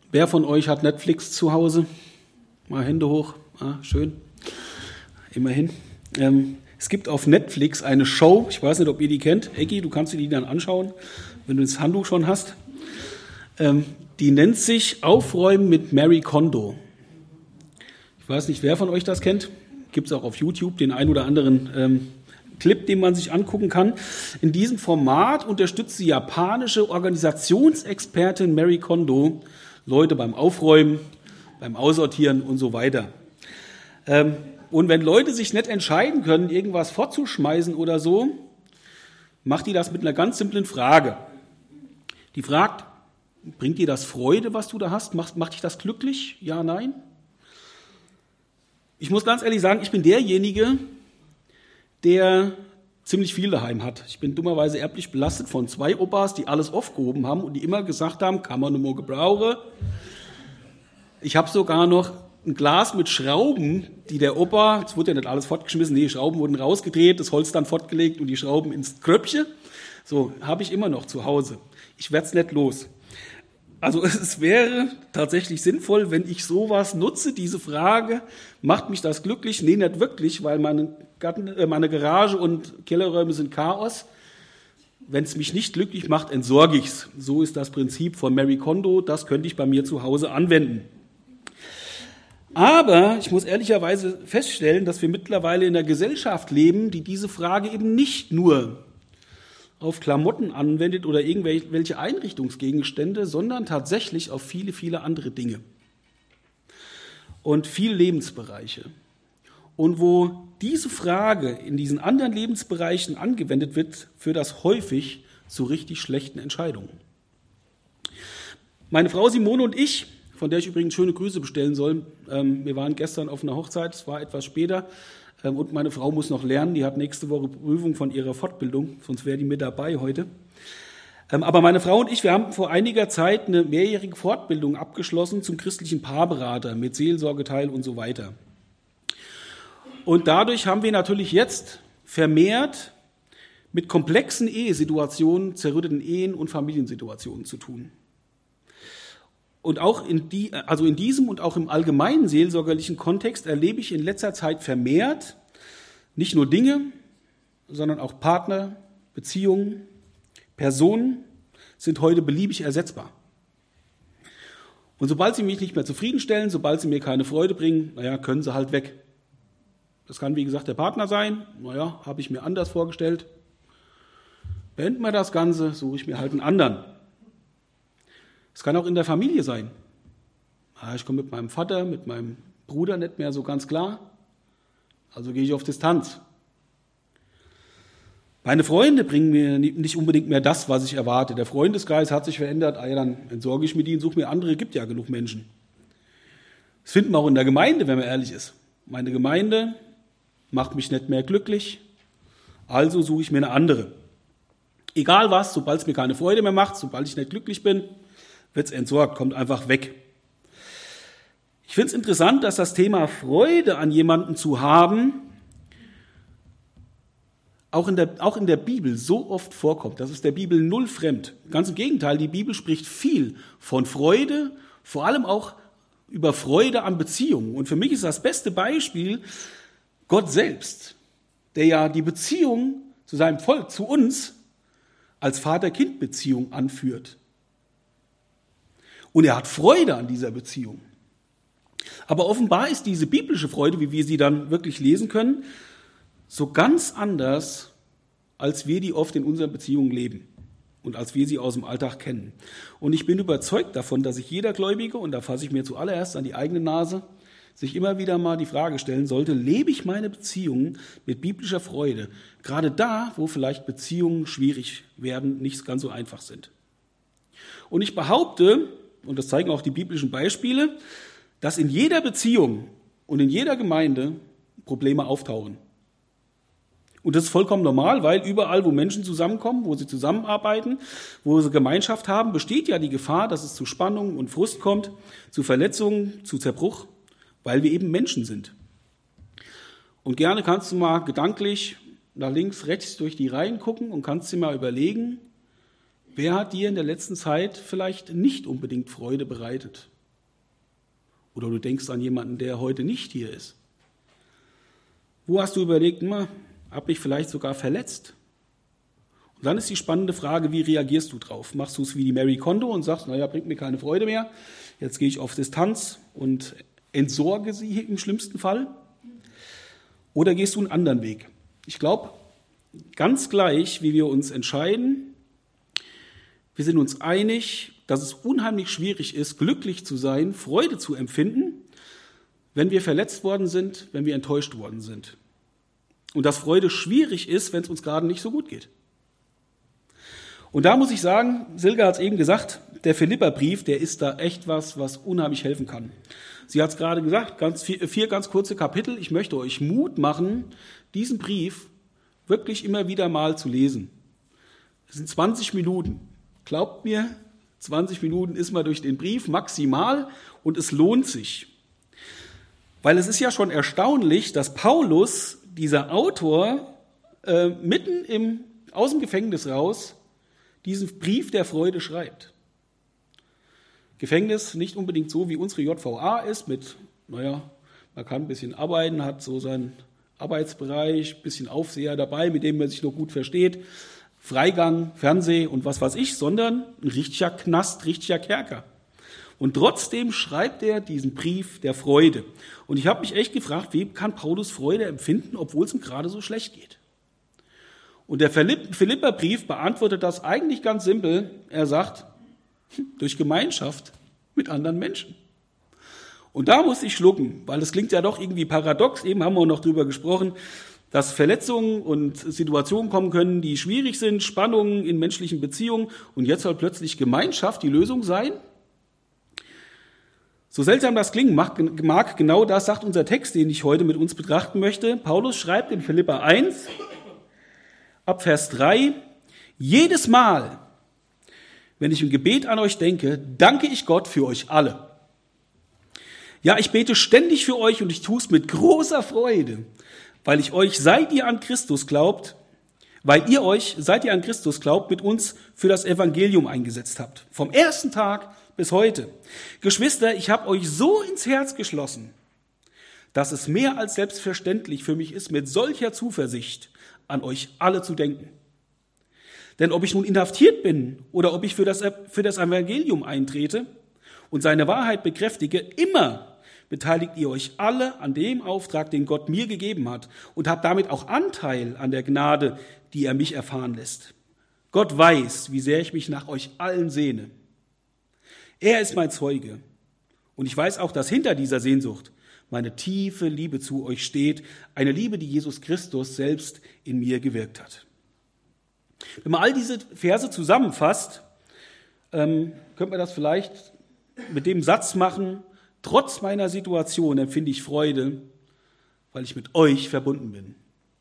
Wer von euch hat Netflix zu Hause? Mal Hände hoch. Ah, schön. Immerhin. Es gibt auf Netflix eine Show, ich weiß nicht, ob ihr die kennt. Eggi, du kannst dir die dann anschauen, wenn du das Handtuch schon hast. Die nennt sich Aufräumen mit Marie Kondo. Ich weiß nicht, wer von euch das kennt. Gibt es auch auf YouTube den ein oder anderen Clip, den man sich angucken kann. In diesem Format unterstützt die japanische Organisationsexpertin Marie Kondo Leute beim Aufräumen, beim Aussortieren und so weiter. Und wenn Leute sich nicht entscheiden können, irgendwas fortzuschmeißen oder so, macht die das mit einer ganz simplen Frage. Die fragt, bringt dir das Freude, was du da hast? Macht dich das glücklich? Ja, nein? Ich muss ganz ehrlich sagen, ich bin derjenige, der ziemlich viel daheim hat. Ich bin dummerweise erblich belastet von 2 Opas, die alles aufgehoben haben und die immer gesagt haben, kann man nur mal gebrauchen. Ich habe sogar noch ein Glas mit Schrauben, die der Opa, es wurde ja nicht alles fortgeschmissen, die Schrauben wurden rausgedreht, das Holz dann fortgelegt und die Schrauben ins Kröpfchen. So, habe ich immer noch zu Hause. Ich werde es nicht los. Also es wäre tatsächlich sinnvoll, wenn ich sowas nutze, diese Frage, macht mich das glücklich? Nee, nicht wirklich, weil meine Garage und Kellerräume sind Chaos. Wenn es mich nicht glücklich macht, entsorge ich es. So ist das Prinzip von Marie Kondo, das könnte ich bei mir zu Hause anwenden. Aber ich muss ehrlicherweise feststellen, dass wir mittlerweile in einer Gesellschaft leben, die diese Frage eben nicht nur auf Klamotten anwendet oder irgendwelche Einrichtungsgegenstände, sondern tatsächlich auf viele, viele andere Dinge und viele Lebensbereiche. Und wo diese Frage in diesen anderen Lebensbereichen angewendet wird, führt das häufig zu richtig schlechten Entscheidungen. Meine Frau Simone und ich, von der ich übrigens schöne Grüße bestellen soll, wir waren gestern auf einer Hochzeit, es war etwas später, und meine Frau muss noch lernen, die hat nächste Woche Prüfung von ihrer Fortbildung, sonst wäre die mit dabei heute. Aber meine Frau und ich, wir haben vor einiger Zeit eine mehrjährige Fortbildung abgeschlossen zum christlichen Paarberater mit Seelsorgeteil und so weiter. Und dadurch haben wir natürlich jetzt vermehrt mit komplexen Ehesituationen, zerrütteten Ehen und Familiensituationen zu tun. Und auch in diesem und auch im allgemeinen seelsorgerlichen Kontext erlebe ich in letzter Zeit vermehrt nicht nur Dinge, sondern auch Partner, Beziehungen, Personen sind heute beliebig ersetzbar. Und sobald sie mich nicht mehr zufriedenstellen, sobald sie mir keine Freude bringen, können sie halt weg. Das kann, wie gesagt, der Partner sein. Habe ich mir anders vorgestellt. Beenden wir das Ganze, suche ich mir halt einen anderen. Es kann auch in der Familie sein. Ich komme mit meinem Vater, mit meinem Bruder nicht mehr so ganz klar, also gehe ich auf Distanz. Meine Freunde bringen mir nicht unbedingt mehr das, was ich erwarte. Der Freundeskreis hat sich verändert, dann entsorge ich mir die und suche mir andere, gibt ja genug Menschen. Das finden wir auch in der Gemeinde, wenn man ehrlich ist. Meine Gemeinde macht mich nicht mehr glücklich, also suche ich mir eine andere. Egal was, sobald es mir keine Freude mehr macht, sobald ich nicht glücklich bin, wird es entsorgt, kommt einfach weg. Ich finde es interessant, dass das Thema Freude an jemanden zu haben auch in der Bibel so oft vorkommt. Das ist der Bibel null fremd. Ganz im Gegenteil, die Bibel spricht viel von Freude, vor allem auch über Freude an Beziehungen. Und für mich ist das beste Beispiel Gott selbst, der ja die Beziehung zu seinem Volk, zu uns, als Vater-Kind-Beziehung anführt. Und er hat Freude an dieser Beziehung. Aber offenbar ist diese biblische Freude, wie wir sie dann wirklich lesen können, so ganz anders, als wir die oft in unseren Beziehungen leben und als wir sie aus dem Alltag kennen. Und ich bin überzeugt davon, dass sich jeder Gläubige, und da fasse ich mir zuallererst an die eigene Nase, sich immer wieder mal die Frage stellen sollte, lebe ich meine Beziehungen mit biblischer Freude? Gerade da, wo vielleicht Beziehungen schwierig werden, nicht ganz so einfach sind. Und ich behaupte, und das zeigen auch die biblischen Beispiele, dass in jeder Beziehung und in jeder Gemeinde Probleme auftauchen. Und das ist vollkommen normal, weil überall, wo Menschen zusammenkommen, wo sie zusammenarbeiten, wo sie Gemeinschaft haben, besteht ja die Gefahr, dass es zu Spannungen und Frust kommt, zu Verletzungen, zu Zerbruch, weil wir eben Menschen sind. Und gerne kannst du mal gedanklich nach links, rechts durch die Reihen gucken und kannst dir mal überlegen, wer hat dir in der letzten Zeit vielleicht nicht unbedingt Freude bereitet? Oder du denkst an jemanden, der heute nicht hier ist. Wo hast du überlegt, habe ich vielleicht sogar verletzt? Und dann ist die spannende Frage, wie reagierst du drauf? Machst du es wie die Marie Kondo und sagst, bringt mir keine Freude mehr, jetzt gehe ich auf Distanz und entsorge sie im schlimmsten Fall? Oder gehst du einen anderen Weg? Ich glaube, ganz gleich, wie wir uns entscheiden, wir sind uns einig, dass es unheimlich schwierig ist, glücklich zu sein, Freude zu empfinden, wenn wir verletzt worden sind, wenn wir enttäuscht worden sind. Und dass Freude schwierig ist, wenn es uns gerade nicht so gut geht. Und da muss ich sagen, Silke hat es eben gesagt, der Philipperbrief, der ist da echt was unheimlich helfen kann. Sie hat es gerade gesagt, vier ganz kurze Kapitel. Ich möchte euch Mut machen, diesen Brief wirklich immer wieder mal zu lesen. Es sind 20 Minuten. Glaubt mir, 20 Minuten ist man durch den Brief maximal und es lohnt sich. Weil es ist ja schon erstaunlich, dass Paulus, dieser Autor, mitten aus dem Gefängnis raus, diesen Brief der Freude schreibt. Gefängnis nicht unbedingt so, wie unsere JVA ist, mit, man kann ein bisschen arbeiten, hat so seinen Arbeitsbereich, ein bisschen Aufseher dabei, mit dem man sich noch gut versteht, Freigang, Fernseh und was weiß ich, sondern ein richtiger Knast, richtiger Kerker. Und trotzdem schreibt er diesen Brief der Freude. Und ich habe mich echt gefragt, wie kann Paulus Freude empfinden, obwohl es ihm gerade so schlecht geht? Und der Philipperbrief beantwortet das eigentlich ganz simpel. Er sagt, durch Gemeinschaft mit anderen Menschen. Und da muss ich schlucken, weil es klingt ja doch irgendwie paradox. Eben haben wir noch drüber gesprochen, dass Verletzungen und Situationen kommen können, die schwierig sind, Spannungen in menschlichen Beziehungen. Und jetzt soll plötzlich Gemeinschaft die Lösung sein? So seltsam das klingen mag, genau das sagt unser Text, den ich heute mit uns betrachten möchte. Paulus schreibt in Philipper 1, ab Vers 3, jedes Mal, wenn ich im Gebet an euch denke, danke ich Gott für euch alle. Ja, ich bete ständig für euch und ich tue es mit großer Freude, weil ihr euch, seit ihr an Christus glaubt, mit uns für das Evangelium eingesetzt habt. Vom ersten Tag bis heute. Geschwister, ich habe euch so ins Herz geschlossen, dass es mehr als selbstverständlich für mich ist, mit solcher Zuversicht an euch alle zu denken. Denn ob ich nun inhaftiert bin oder ob ich für das Evangelium eintrete und seine Wahrheit bekräftige, immer beteiligt ihr euch alle an dem Auftrag, den Gott mir gegeben hat und habt damit auch Anteil an der Gnade, die er mich erfahren lässt. Gott weiß, wie sehr ich mich nach euch allen sehne. Er ist mein Zeuge und ich weiß auch, dass hinter dieser Sehnsucht meine tiefe Liebe zu euch steht, eine Liebe, die Jesus Christus selbst in mir gewirkt hat. Wenn man all diese Verse zusammenfasst, könnte man das vielleicht mit dem Satz machen, trotz meiner Situation empfinde ich Freude, weil ich mit euch verbunden bin.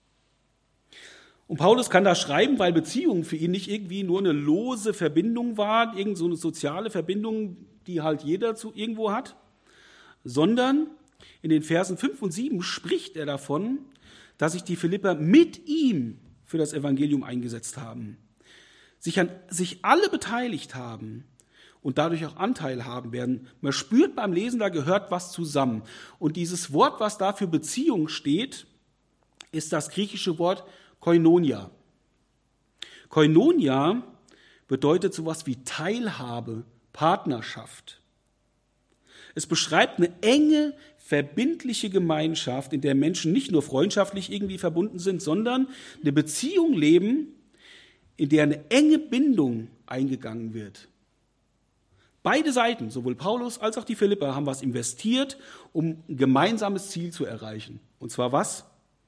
Und Paulus kann das schreiben, weil Beziehung für ihn nicht irgendwie nur eine lose Verbindung war, irgend so eine soziale Verbindung, die halt jeder zu irgendwo hat, sondern in den Versen 5 und 7 spricht er davon, dass sich die Philipper mit ihm für das Evangelium eingesetzt haben, sich alle beteiligt haben und dadurch auch Anteil haben werden. Man spürt beim Lesen, da gehört was zusammen. Und dieses Wort, was da für Beziehung steht, ist das griechische Wort Koinonia. Koinonia bedeutet sowas wie Teilhabe, Partnerschaft. Es beschreibt eine enge, verbindliche Gemeinschaft, in der Menschen nicht nur freundschaftlich irgendwie verbunden sind, sondern eine Beziehung leben, in der eine enge Bindung eingegangen wird. Beide Seiten, sowohl Paulus als auch die Philipper, haben was investiert, um ein gemeinsames Ziel zu erreichen. Und zwar was?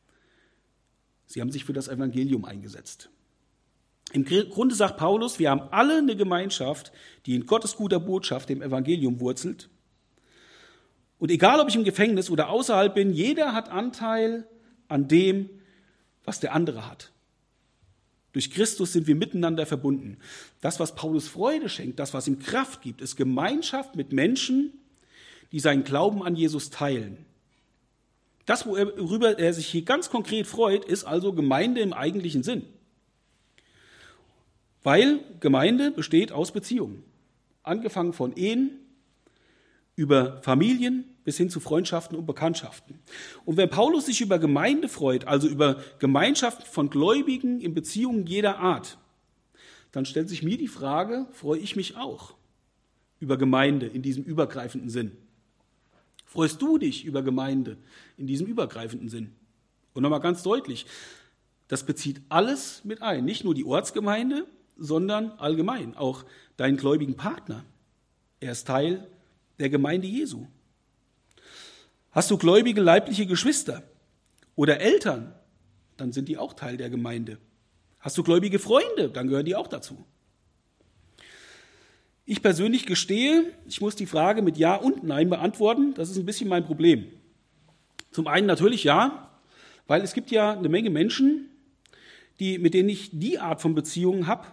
Sie haben sich für das Evangelium eingesetzt. Im Grunde sagt Paulus, wir haben alle eine Gemeinschaft, die in Gottes guter Botschaft, dem Evangelium, wurzelt. Und egal, ob ich im Gefängnis oder außerhalb bin, jeder hat Anteil an dem, was der andere hat. Durch Christus sind wir miteinander verbunden. Das, was Paulus Freude schenkt, das, was ihm Kraft gibt, ist Gemeinschaft mit Menschen, die seinen Glauben an Jesus teilen. Das, worüber er sich hier ganz konkret freut, ist also Gemeinde im eigentlichen Sinn. Weil Gemeinde besteht aus Beziehungen. Angefangen von Ehen, über Familien, bis hin zu Freundschaften und Bekanntschaften. Und wenn Paulus sich über Gemeinde freut, also über Gemeinschaft von Gläubigen in Beziehungen jeder Art, dann stellt sich mir die Frage, freue ich mich auch über Gemeinde in diesem übergreifenden Sinn? Freust du dich über Gemeinde in diesem übergreifenden Sinn? Und nochmal ganz deutlich, das bezieht alles mit ein, nicht nur die Ortsgemeinde, sondern allgemein auch deinen gläubigen Partner. Er ist Teil der Gemeinde Jesu. Hast du gläubige leibliche Geschwister oder Eltern, dann sind die auch Teil der Gemeinde. Hast du gläubige Freunde, dann gehören die auch dazu. Ich persönlich gestehe, ich muss die Frage mit Ja und Nein beantworten. Das ist ein bisschen mein Problem. Zum einen natürlich ja, weil es gibt ja eine Menge Menschen, mit denen ich die Art von Beziehungen habe,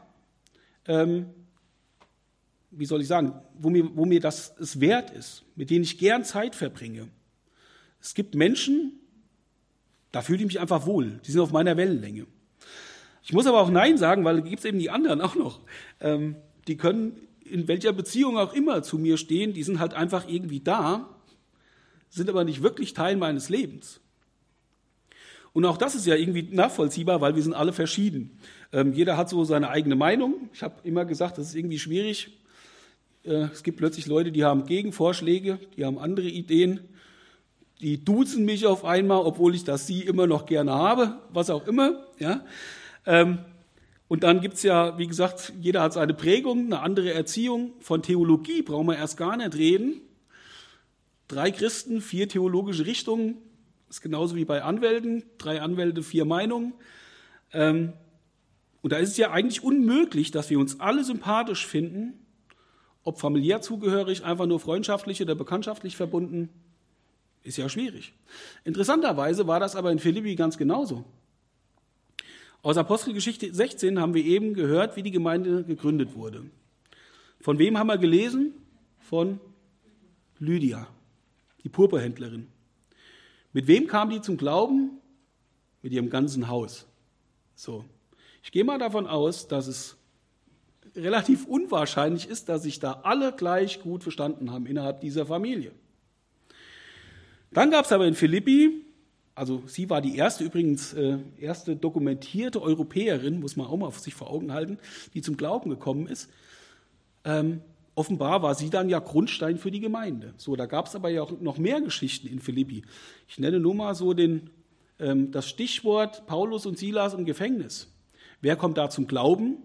wie soll ich sagen, wo mir das es wert ist, mit denen ich gern Zeit verbringe. Es gibt Menschen, da fühle ich mich einfach wohl, die sind auf meiner Wellenlänge. Ich muss aber auch Nein sagen, weil da gibt es eben die anderen auch noch. Die können in welcher Beziehung auch immer zu mir stehen, die sind halt einfach irgendwie da, sind aber nicht wirklich Teil meines Lebens. Und auch das ist ja irgendwie nachvollziehbar, weil wir sind alle verschieden. Jeder hat so seine eigene Meinung. Ich habe immer gesagt, das ist irgendwie schwierig. Es gibt plötzlich Leute, die haben Gegenvorschläge, die haben andere Ideen, die duzen mich auf einmal, obwohl ich das Sie immer noch gerne habe, was auch immer. Ja. Und dann gibt es ja, wie gesagt, jeder hat seine Prägung, eine andere Erziehung. Von Theologie brauchen wir erst gar nicht reden. 3 Christen, 4 theologische Richtungen, ist genauso wie bei Anwälten. 3 Anwälte, 4 Meinungen. Und da ist es ja eigentlich unmöglich, dass wir uns alle sympathisch finden, ob familiär zugehörig, einfach nur freundschaftlich oder bekanntschaftlich verbunden, ist ja schwierig. Interessanterweise war das aber in Philippi ganz genauso. Aus Apostelgeschichte 16 haben wir eben gehört, wie die Gemeinde gegründet wurde. Von wem haben wir gelesen? Von Lydia, die Purpurhändlerin. Mit wem kam die zum Glauben? Mit ihrem ganzen Haus. So. Ich gehe mal davon aus, dass es relativ unwahrscheinlich ist, dass sich da alle gleich gut verstanden haben innerhalb dieser Familie. Dann gab es aber in Philippi, also sie war die erste dokumentierte Europäerin, muss man auch mal sich vor Augen halten, die zum Glauben gekommen ist. Offenbar war sie dann ja Grundstein für die Gemeinde. So, da gab es aber ja auch noch mehr Geschichten in Philippi. Ich nenne nur mal so das Stichwort Paulus und Silas im Gefängnis. Wer kommt da zum Glauben?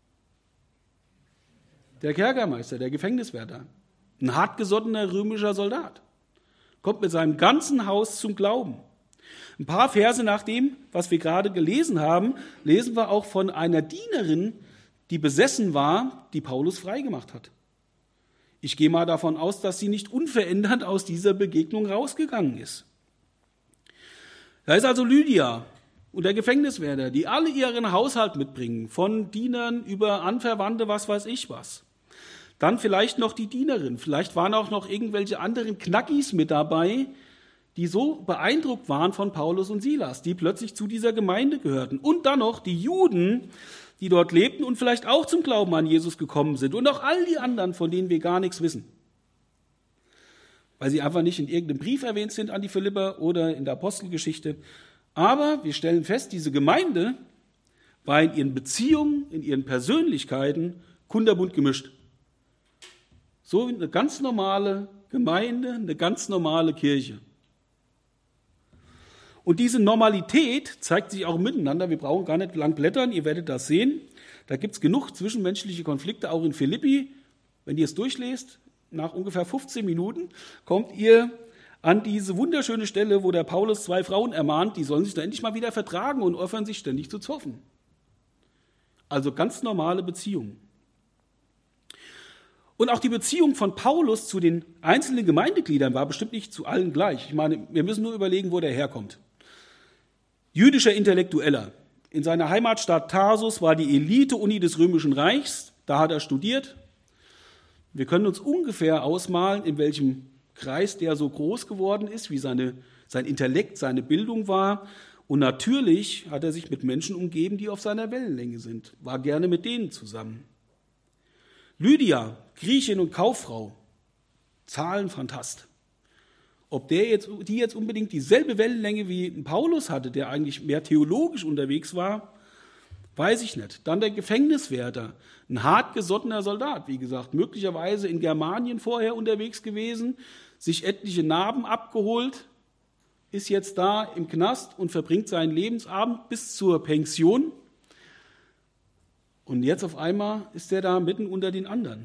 Der Kerkermeister, der Gefängniswärter. Ein hartgesottener römischer Soldat. Kommt mit seinem ganzen Haus zum Glauben. Ein paar Verse nach dem, was wir gerade gelesen haben, lesen wir auch von einer Dienerin, die besessen war, die Paulus freigemacht hat. Ich gehe mal davon aus, dass sie nicht unverändert aus dieser Begegnung rausgegangen ist. Da ist also Lydia und der Gefängniswärter, die alle ihren Haushalt mitbringen, von Dienern über Anverwandte, was weiß ich was. Dann vielleicht noch die Dienerin, vielleicht waren auch noch irgendwelche anderen Knackis mit dabei, die so beeindruckt waren von Paulus und Silas, die plötzlich zu dieser Gemeinde gehörten. Und dann noch die Juden, die dort lebten und vielleicht auch zum Glauben an Jesus gekommen sind. Und auch all die anderen, von denen wir gar nichts wissen. Weil sie einfach nicht in irgendeinem Brief erwähnt sind an die Philipper oder in der Apostelgeschichte. Aber wir stellen fest, diese Gemeinde war in ihren Beziehungen, in ihren Persönlichkeiten kunterbunt gemischt. So eine ganz normale Gemeinde, eine ganz normale Kirche. Und diese Normalität zeigt sich auch miteinander. Wir brauchen gar nicht lang blättern, ihr werdet das sehen. Da gibt es genug zwischenmenschliche Konflikte, auch in Philippi. Wenn ihr es durchlest, nach ungefähr 15 Minuten kommt ihr an diese wunderschöne Stelle, wo der Paulus 2 Frauen ermahnt, die sollen sich da endlich mal wieder vertragen und aufhören, sich ständig zu zoffen. Also ganz normale Beziehungen. Und auch die Beziehung von Paulus zu den einzelnen Gemeindegliedern war bestimmt nicht zu allen gleich. Ich meine, wir müssen nur überlegen, wo der herkommt. Jüdischer Intellektueller. In seiner Heimatstadt Tarsus war die Elite-Uni des Römischen Reichs. Da hat er studiert. Wir können uns ungefähr ausmalen, in welchem Kreis der so groß geworden ist, wie sein Intellekt, seine Bildung war. Und natürlich hat er sich mit Menschen umgeben, die auf seiner Wellenlänge sind. War gerne mit denen zusammen. Lydia, Griechin und Kauffrau, Zahlenfantast. Ob die jetzt unbedingt dieselbe Wellenlänge wie Paulus hatte, der eigentlich mehr theologisch unterwegs war, weiß ich nicht. Dann der Gefängniswärter, ein hartgesottener Soldat, wie gesagt, möglicherweise in Germanien vorher unterwegs gewesen, sich etliche Narben abgeholt, ist jetzt da im Knast und verbringt seinen Lebensabend bis zur Pension. Und jetzt auf einmal ist er da mitten unter den anderen.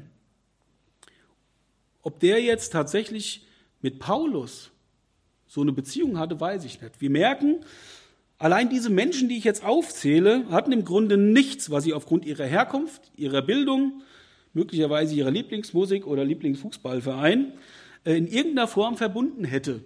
Ob der jetzt tatsächlich mit Paulus so eine Beziehung hatte, weiß ich nicht. Wir merken, allein diese Menschen, die ich jetzt aufzähle, hatten im Grunde nichts, was sie aufgrund ihrer Herkunft, ihrer Bildung, möglicherweise ihrer Lieblingsmusik oder Lieblingsfußballverein in irgendeiner Form verbunden hätte.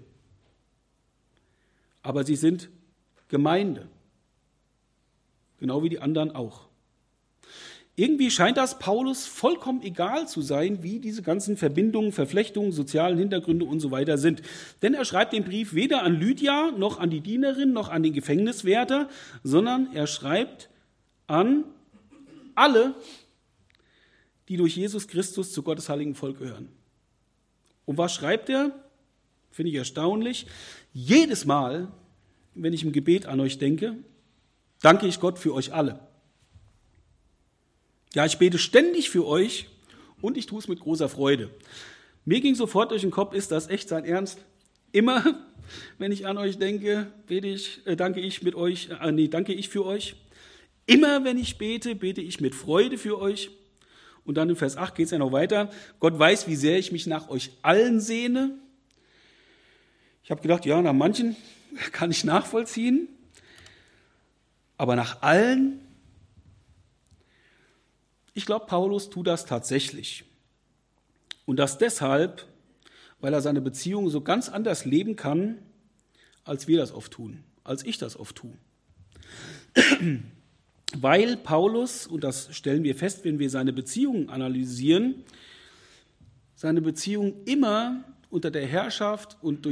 Aber sie sind Gemeinde, genau wie die anderen auch. Irgendwie scheint das Paulus vollkommen egal zu sein, wie diese ganzen Verbindungen, Verflechtungen, sozialen Hintergründe und so weiter sind. Denn er schreibt den Brief weder an Lydia, noch an die Dienerin, noch an den Gefängniswärter, sondern er schreibt an alle, die durch Jesus Christus zu Gottes heiligen Volk gehören. Und was schreibt er? Finde ich erstaunlich. Jedes Mal, wenn ich im Gebet an euch denke, danke ich Gott für euch alle. Ja, ich bete ständig für euch und ich tue es mit großer Freude. Mir ging sofort durch den Kopf, ist das echt sein Ernst? Immer, wenn ich an euch denke, danke ich für euch. Immer, wenn ich bete, bete ich mit Freude für euch. Und dann in Vers 8 geht es ja noch weiter. Gott weiß, wie sehr ich mich nach euch allen sehne. Ich habe gedacht, ja, nach manchen kann ich nachvollziehen, aber nach allen. Ich glaube, Paulus tut das tatsächlich. Und das deshalb, weil er seine Beziehung so ganz anders leben kann, als wir das oft tun, als ich das oft tue. Weil Paulus, und das stellen wir fest, wenn wir seine Beziehungen analysieren, seine Beziehung immer unter der Herrschaft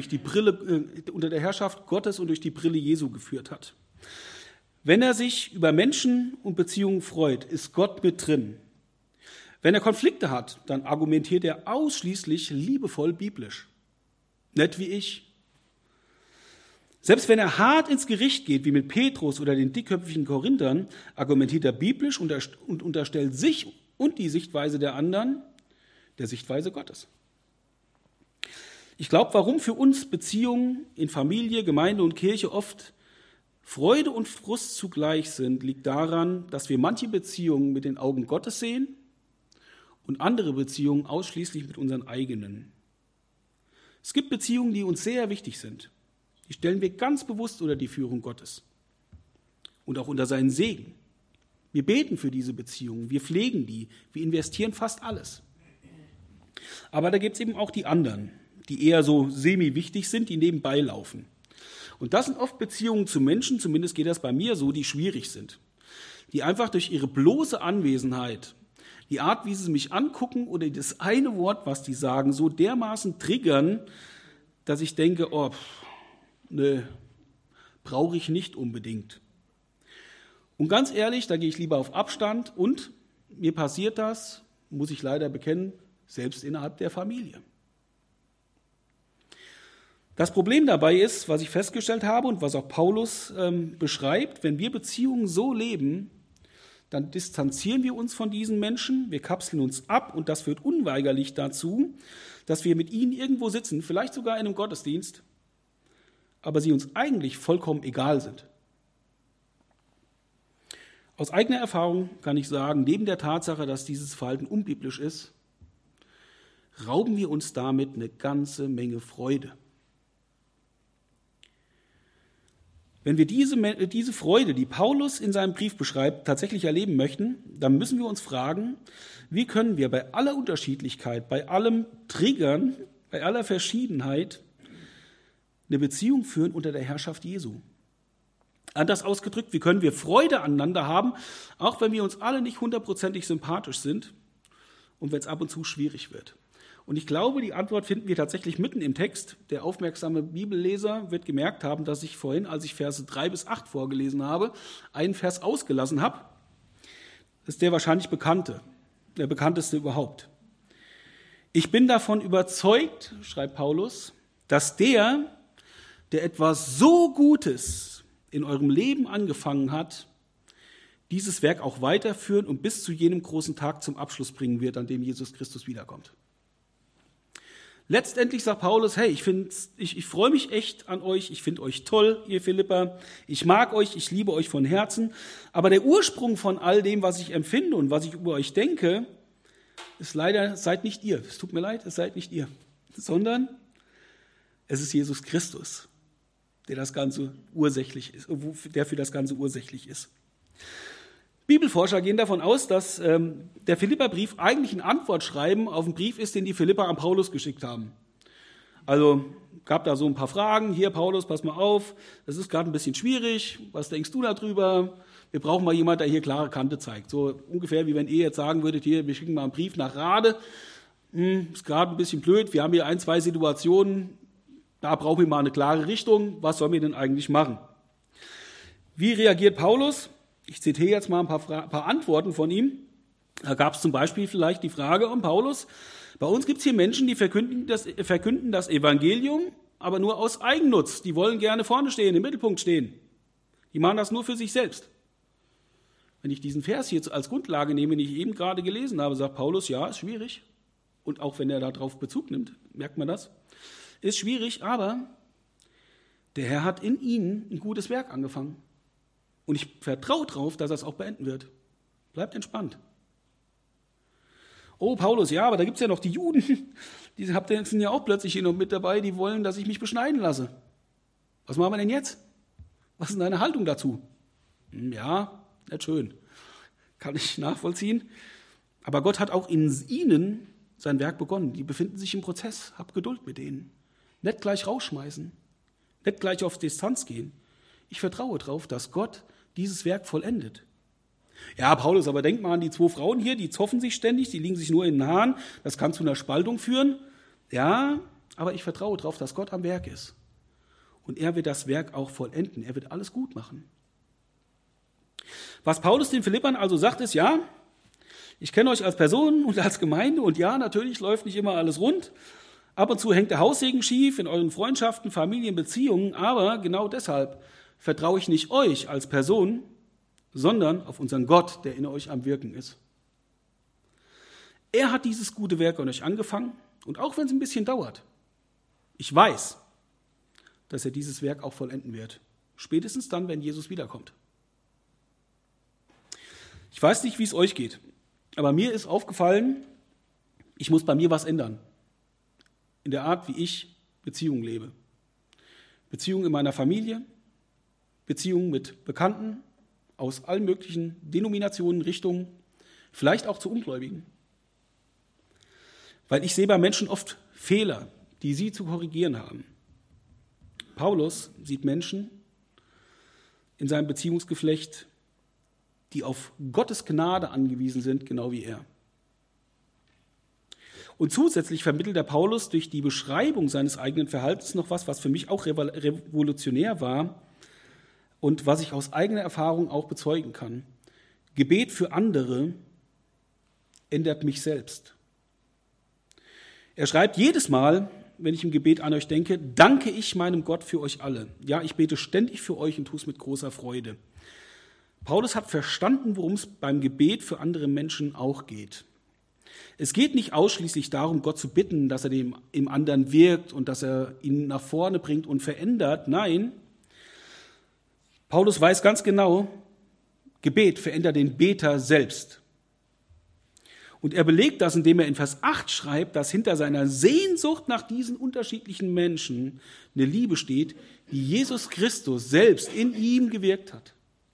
Gottes und durch die Brille Jesu geführt hat. Wenn er sich über Menschen und Beziehungen freut, ist Gott mit drin. Wenn er Konflikte hat, dann argumentiert er ausschließlich liebevoll biblisch. Nicht wie ich. Selbst wenn er hart ins Gericht geht, wie mit Petrus oder den dickköpfigen Korinthern, argumentiert er biblisch und unterstellt sich und die Sichtweise der anderen der Sichtweise Gottes. Ich glaube, warum für uns Beziehungen in Familie, Gemeinde und Kirche oft Freude und Frust zugleich sind, liegt daran, dass wir manche Beziehungen mit den Augen Gottes sehen und andere Beziehungen ausschließlich mit unseren eigenen. Es gibt Beziehungen, die uns sehr wichtig sind. Die stellen wir ganz bewusst unter die Führung Gottes und auch unter seinen Segen. Wir beten für diese Beziehungen, wir pflegen die, wir investieren fast alles. Aber da gibt es eben auch die anderen, die eher so semi-wichtig sind, die nebenbei laufen. Und das sind oft Beziehungen zu Menschen, zumindest geht das bei mir so, die schwierig sind. Die einfach durch ihre bloße Anwesenheit, die Art, wie sie mich angucken oder das eine Wort, was die sagen, so dermaßen triggern, dass ich denke, brauche ich nicht unbedingt. Und ganz ehrlich, da gehe ich lieber auf Abstand und mir passiert das, muss ich leider bekennen, selbst innerhalb der Familie. Das Problem dabei ist, was ich festgestellt habe und was auch Paulus beschreibt, wenn wir Beziehungen so leben, dann distanzieren wir uns von diesen Menschen, wir kapseln uns ab und das führt unweigerlich dazu, dass wir mit ihnen irgendwo sitzen, vielleicht sogar in einem Gottesdienst, aber sie uns eigentlich vollkommen egal sind. Aus eigener Erfahrung kann ich sagen, neben der Tatsache, dass dieses Verhalten unbiblisch ist, rauben wir uns damit eine ganze Menge Freude. Wenn wir diese Freude, die Paulus in seinem Brief beschreibt, tatsächlich erleben möchten, dann müssen wir uns fragen, wie können wir bei aller Unterschiedlichkeit, bei allem Triggern, bei aller Verschiedenheit eine Beziehung führen unter der Herrschaft Jesu. Anders ausgedrückt, wie können wir Freude aneinander haben, auch wenn wir uns alle nicht 100%ig sympathisch sind und wenn es ab und zu schwierig wird. Und ich glaube, die Antwort finden wir tatsächlich mitten im Text. Der aufmerksame Bibelleser wird gemerkt haben, dass ich vorhin, als ich Verse 3 bis 8 vorgelesen habe, einen Vers ausgelassen habe. Das ist der wahrscheinlich der bekannteste überhaupt. Ich bin davon überzeugt, schreibt Paulus, dass der etwas so Gutes in eurem Leben angefangen hat, dieses Werk auch weiterführen und bis zu jenem großen Tag zum Abschluss bringen wird, an dem Jesus Christus wiederkommt. Letztendlich sagt Paulus, hey, ich freue mich echt an euch, ich finde euch toll, ihr Philipper, ich mag euch, ich liebe euch von Herzen, aber der Ursprung von all dem, was ich empfinde und was ich über euch denke, ist leider, seid nicht ihr. Es tut mir leid, es seid nicht ihr, sondern es ist Jesus Christus, der das Ganze ursächlich ist, der für das Ganze ursächlich ist. Bibelforscher gehen davon aus, dass der Philipperbrief eigentlich ein Antwortschreiben auf einen Brief ist, den die Philipper an Paulus geschickt haben. Also gab da so ein paar Fragen. Hier, Paulus, pass mal auf, das ist gerade ein bisschen schwierig. Was denkst du darüber? Wir brauchen mal jemanden, der hier klare Kante zeigt. So ungefähr wie wenn ihr jetzt sagen würdet, hier, wir schicken mal einen Brief nach Rade. Ist gerade ein bisschen blöd. Wir haben hier 1, 2 Situationen. Da brauchen wir mal eine klare Richtung. Was sollen wir denn eigentlich machen? Wie reagiert Paulus? Ich zitiere jetzt mal ein paar Antworten von ihm. Da gab es zum Beispiel vielleicht die Frage an Paulus, bei uns gibt es hier Menschen, die verkünden das Evangelium, aber nur aus Eigennutz. Die wollen gerne vorne stehen, im Mittelpunkt stehen. Die machen das nur für sich selbst. Wenn ich diesen Vers hier als Grundlage nehme, den ich eben gerade gelesen habe, sagt Paulus, ja, ist schwierig. Und auch wenn er darauf Bezug nimmt, merkt man das, ist schwierig, aber der Herr hat in ihnen ein gutes Werk angefangen. Und ich vertraue darauf, dass er es auch beenden wird. Bleibt entspannt. Oh, Paulus, ja, aber da gibt es ja noch die Juden. Die sind ja auch plötzlich hier noch mit dabei, die wollen, dass ich mich beschneiden lasse. Was machen wir denn jetzt? Was ist denn deine Haltung dazu? Ja, nicht schön. Kann ich nachvollziehen. Aber Gott hat auch in ihnen sein Werk begonnen. Die befinden sich im Prozess. Hab Geduld mit denen. Nicht gleich rausschmeißen. Nicht gleich auf Distanz gehen. Ich vertraue darauf, dass Gott dieses Werk vollendet. Ja, Paulus, aber denk mal an die 2 Frauen hier, die zoffen sich ständig, die liegen sich nur in den Haaren, das kann zu einer Spaltung führen. Ja, aber ich vertraue darauf, dass Gott am Werk ist. Und er wird das Werk auch vollenden, er wird alles gut machen. Was Paulus den Philippern also sagt, ist, ja, ich kenne euch als Person und als Gemeinde und ja, natürlich läuft nicht immer alles rund. Ab und zu hängt der Haussegen schief in euren Freundschaften, Familien, Beziehungen, aber genau deshalb vertraue ich nicht euch als Person, sondern auf unseren Gott, der in euch am Wirken ist. Er hat dieses gute Werk an euch angefangen und auch wenn es ein bisschen dauert, ich weiß, dass er dieses Werk auch vollenden wird. Spätestens dann, wenn Jesus wiederkommt. Ich weiß nicht, wie es euch geht, aber mir ist aufgefallen, ich muss bei mir was ändern. In der Art, wie ich Beziehungen lebe. Beziehungen in meiner Familie, Beziehungen mit Bekannten aus allen möglichen Denominationen, Richtungen, vielleicht auch zu Ungläubigen. Weil ich sehe bei Menschen oft Fehler, die sie zu korrigieren haben. Paulus sieht Menschen in seinem Beziehungsgeflecht, die auf Gottes Gnade angewiesen sind, genau wie er. Und zusätzlich vermittelt der Paulus durch die Beschreibung seines eigenen Verhaltens noch was für mich auch revolutionär war und was ich aus eigener Erfahrung auch bezeugen kann. Gebet für andere ändert mich selbst. Er schreibt jedes Mal, wenn ich im Gebet an euch denke, danke ich meinem Gott für euch alle. Ja, ich bete ständig für euch und tue es mit großer Freude. Paulus hat verstanden, worum es beim Gebet für andere Menschen auch geht. Es geht nicht ausschließlich darum, Gott zu bitten, dass er im anderen wirkt und dass er ihn nach vorne bringt und verändert. Nein, Paulus weiß ganz genau, Gebet verändert den Beter selbst. Und er belegt das, indem er in Vers 8 schreibt, dass hinter seiner Sehnsucht nach diesen unterschiedlichen Menschen eine Liebe steht, die Jesus Christus selbst in ihm gewirkt hat.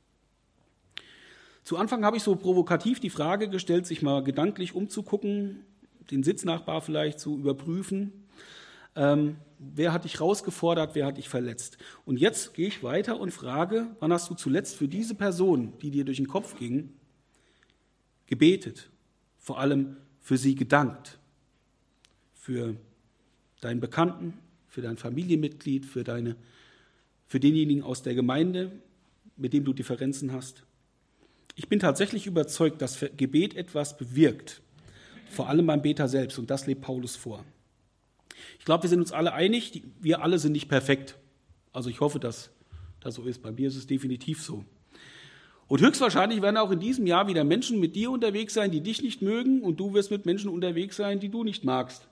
Zu Anfang habe ich so provokativ die Frage gestellt, sich mal gedanklich umzugucken, den Sitznachbar vielleicht zu überprüfen. Wer hat dich rausgefordert, wer hat dich verletzt? Und jetzt gehe ich weiter und frage, wann hast du zuletzt für diese Person, die dir durch den Kopf ging, gebetet? Vor allem für sie gedankt. Für deinen Bekannten, für dein Familienmitglied, für denjenigen aus der Gemeinde, mit dem du Differenzen hast. Ich bin tatsächlich überzeugt, dass Gebet etwas bewirkt, vor allem beim Beter selbst, und das lebt Paulus vor. Ich glaube, wir sind uns alle einig, wir alle sind nicht perfekt. Also ich hoffe, dass das so ist. Bei mir ist es definitiv so. Und höchstwahrscheinlich werden auch in diesem Jahr wieder Menschen mit dir unterwegs sein, die dich nicht mögen, und du wirst mit Menschen unterwegs sein, die du nicht magst.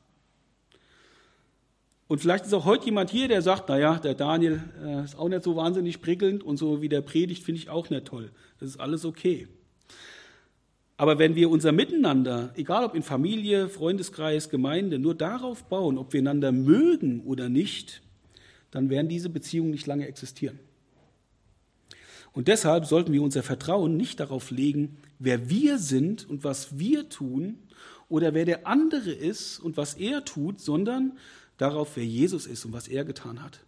Und vielleicht ist auch heute jemand hier, der sagt, naja, der Daniel ist auch nicht so wahnsinnig prickelnd und so wie der predigt, finde ich auch nicht toll. Das ist alles okay. Aber wenn wir unser Miteinander, egal ob in Familie, Freundeskreis, Gemeinde, nur darauf bauen, ob wir einander mögen oder nicht, dann werden diese Beziehungen nicht lange existieren. Und deshalb sollten wir unser Vertrauen nicht darauf legen, wer wir sind und was wir tun oder wer der andere ist und was er tut, sondern darauf, wer Jesus ist und was er getan hat.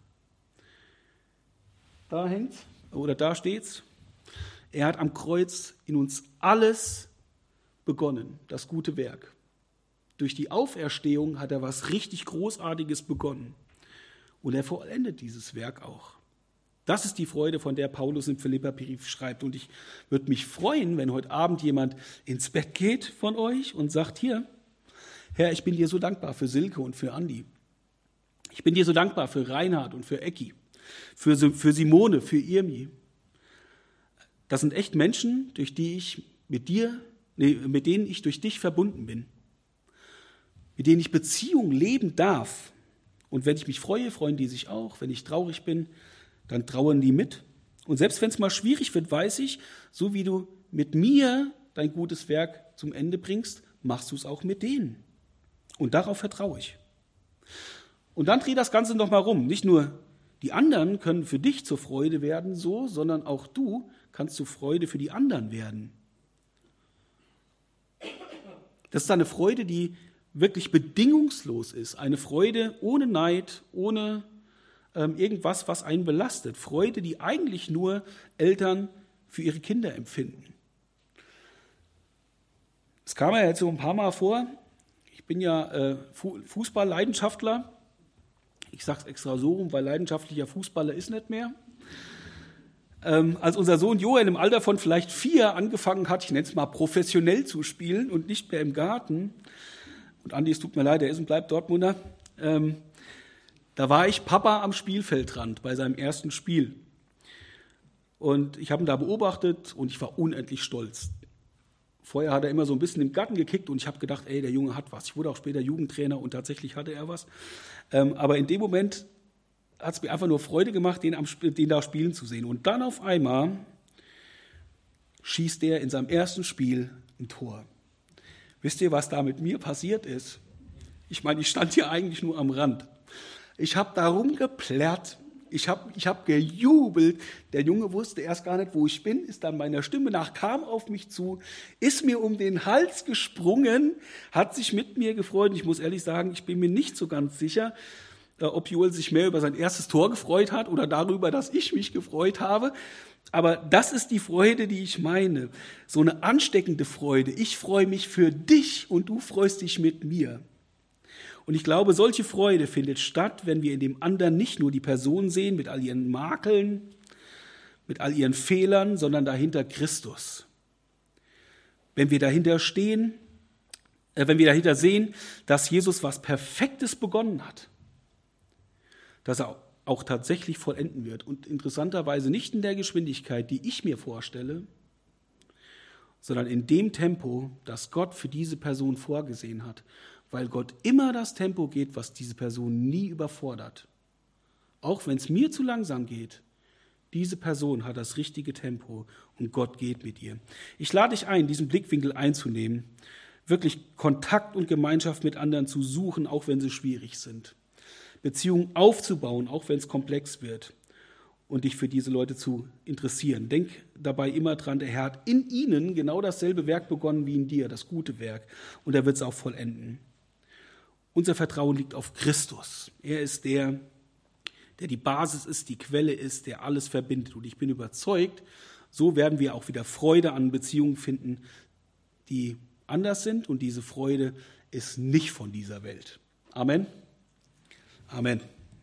Da hängt's oder da steht's. Er hat am Kreuz in uns alles begonnen, das gute Werk. Durch die Auferstehung hat er was richtig Großartiges begonnen. Und er vollendet dieses Werk auch. Das ist die Freude, von der Paulus im Philipperbrief schreibt. Und ich würde mich freuen, wenn heute Abend jemand ins Bett geht von euch und sagt, hier, Herr, ich bin dir so dankbar für Silke und für Andi. Ich bin dir so dankbar für Reinhard und für Ecki, für Simone, für Irmi. Das sind echt Menschen, mit denen ich durch dich verbunden bin. Mit denen ich Beziehung leben darf. Und wenn ich mich freue, freuen die sich auch. Wenn ich traurig bin, dann trauern die mit. Und selbst wenn es mal schwierig wird, weiß ich, so wie du mit mir dein gutes Werk zum Ende bringst, machst du es auch mit denen. Und darauf vertraue ich. Und dann dreh das Ganze noch mal rum. Nicht nur die anderen können für dich zur Freude werden, sondern auch du kannst zur Freude für die anderen werden. Das ist eine Freude, die wirklich bedingungslos ist. Eine Freude ohne Neid, ohne irgendwas, was einen belastet. Freude, die eigentlich nur Eltern für ihre Kinder empfinden. Es kam ja jetzt so ein paar Mal vor, ich bin ja Fußball-Leidenschaftler. Ich sage es extra so rum, weil leidenschaftlicher Fußballer ist nicht mehr. Als unser Sohn Joel im Alter von vielleicht 4 angefangen hat, ich nenne es mal professionell zu spielen und nicht mehr im Garten, und Andi, es tut mir leid, er ist und bleibt Dortmunder, da war ich Papa am Spielfeldrand bei seinem ersten Spiel. Und ich habe ihn da beobachtet und ich war unendlich stolz. Vorher hat er immer so ein bisschen im Garten gekickt und ich habe gedacht, der Junge hat was. Ich wurde auch später Jugendtrainer und tatsächlich hatte er was. Aber in dem Moment hat es mir einfach nur Freude gemacht, den da spielen zu sehen. Und dann auf einmal schießt er in seinem ersten Spiel ein Tor. Wisst ihr, was da mit mir passiert ist? Ich meine, ich stand hier eigentlich nur am Rand. Ich habe da rumgeplärrt, ich hab gejubelt. Der Junge wusste erst gar nicht, wo ich bin, ist dann meiner Stimme nach, kam auf mich zu, ist mir um den Hals gesprungen, hat sich mit mir gefreut. Und ich muss ehrlich sagen, ich bin mir nicht so ganz sicher, ob Joel sich mehr über sein erstes Tor gefreut hat oder darüber, dass ich mich gefreut habe. Aber das ist die Freude, die ich meine. So eine ansteckende Freude. Ich freue mich für dich und du freust dich mit mir. Und ich glaube, solche Freude findet statt, wenn wir in dem anderen nicht nur die Person sehen mit all ihren Makeln, mit all ihren Fehlern, sondern dahinter Christus. Wenn wir dahinter sehen, dass Jesus was Perfektes begonnen hat, dass er auch tatsächlich vollenden wird. Und interessanterweise nicht in der Geschwindigkeit, die ich mir vorstelle, sondern in dem Tempo, das Gott für diese Person vorgesehen hat. Weil Gott immer das Tempo geht, was diese Person nie überfordert. Auch wenn es mir zu langsam geht, diese Person hat das richtige Tempo und Gott geht mit ihr. Ich lade dich ein, diesen Blickwinkel einzunehmen, wirklich Kontakt und Gemeinschaft mit anderen zu suchen, auch wenn sie schwierig sind. Beziehungen aufzubauen, auch wenn es komplex wird, und dich für diese Leute zu interessieren. Denk dabei immer dran, der Herr hat in ihnen genau dasselbe Werk begonnen wie in dir, das gute Werk, und er wird es auch vollenden. Unser Vertrauen liegt auf Christus. Er ist der die Basis ist, die Quelle ist, der alles verbindet. Und ich bin überzeugt, so werden wir auch wieder Freude an Beziehungen finden, die anders sind. Und diese Freude ist nicht von dieser Welt. Amen. Amen.